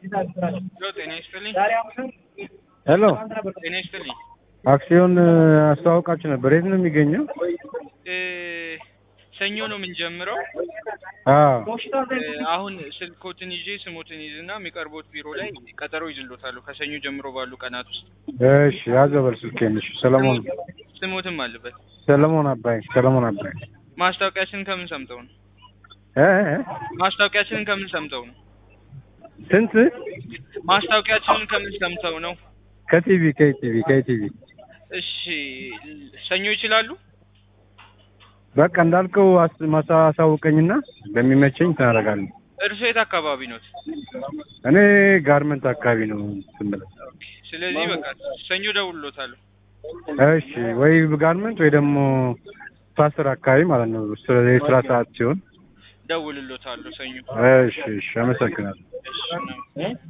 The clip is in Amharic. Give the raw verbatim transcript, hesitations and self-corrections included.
ሄሎ ጤና ይስጥልኝ። ሄሎ ጤና ይስጥልኝ። አክሲዮን አስተዋውቃችሁ ነበር። የት ነው የሚገኘው? እ ሰኞ ነው የምንጀምረው። አዎ አሁን ስልኮትን ይዤ ስሞትን ይዝና የሚቀርቡት ቢሮ ላይ ቀጠሮ ይዝሎታሉ ከሰኞ ጀምሮ ባሉ ቀናት ውስጥ። እሺ ያዘበል ስልኬን። እሺ ሰለሞን ስሞትም አለበት። ሰለሞን አባይ ሰለሞን አባይ። ማስታወቂያችንን ከምን ሰምተው ነው? እ ማስታወቂያችንን ከምን ሰምተው ነው? ስንት? ማስታወቂያችንን ከምን ሰምተው ነው? ከቲቪ ከቲቪ ከቲቪ። እሺ ሰኞ ይችላሉ? በቃ እንዳልከው ማሳወቀኝና በሚመቸኝ ታደርጋለህ። እርሶ የት አካባቢ ነው? እኔ ጋርመንት አካባቢ ነው ስምለው። ስለዚህ በቃ ሰኞ ደውሎታለሁ። እሺ ወይ ጋርመንት ወይ ደግሞ ፓስተር አካባቢ ማለት ነው። ስለዚህ ስራ ሰዓት ሲሆን ደውልሎታለሁ ሰኞ። እሺ እሺ አመሰግናለሁ። እሺ